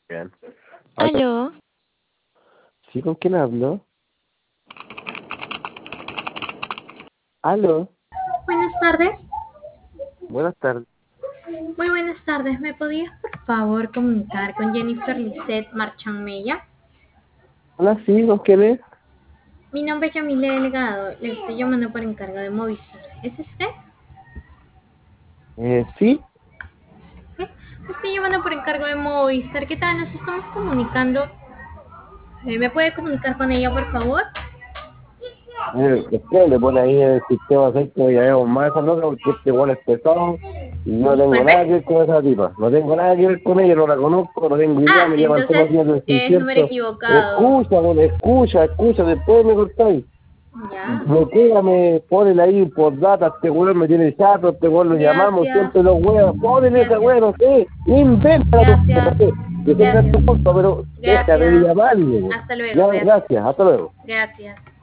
Bien. Aló. Aló, ¿Sí, con quién hablo? Aló. Buenas tardes, Buenas tardes. muy buenas tardes. ¿Me podías por favor comunicar con Jennifer Lisette Marchanmella? Hola, sí, ¿con quién es? Mi nombre es Yamile Delgado, le estoy llamando por encargo de Movistar. ¿Es usted? Sí. ¿Eh? Le estoy llamando por encargo de Movistar. ¿Qué tal? Nos estamos comunicando. ¿Me puede comunicar con ella por favor? Después le pone ahí en el sistema seis que ya vemos más esa nota porque este igual es pesado y no tengo Disculpe. nada que ver con esa tipa. No tengo nada que ver con ella, no la conozco, no tengo idea, Ah, me llaman todos los días entonces del es número concierto. equivocado. Escucha, bueno, escucha, después me cortáis. Ya. Bloquéame, ponele ahí por data, este weón me tiene chato, este weón lo llamamos, siempre Gracias. los weón, ponele ese Gracias. weón, no sé, inventa la no Gracias. sé, que tenga Gracias. tu culpa, pero deja de Gracias. llamarle. Hasta luego. Ya, Gracias. gracias, hasta luego. Gracias.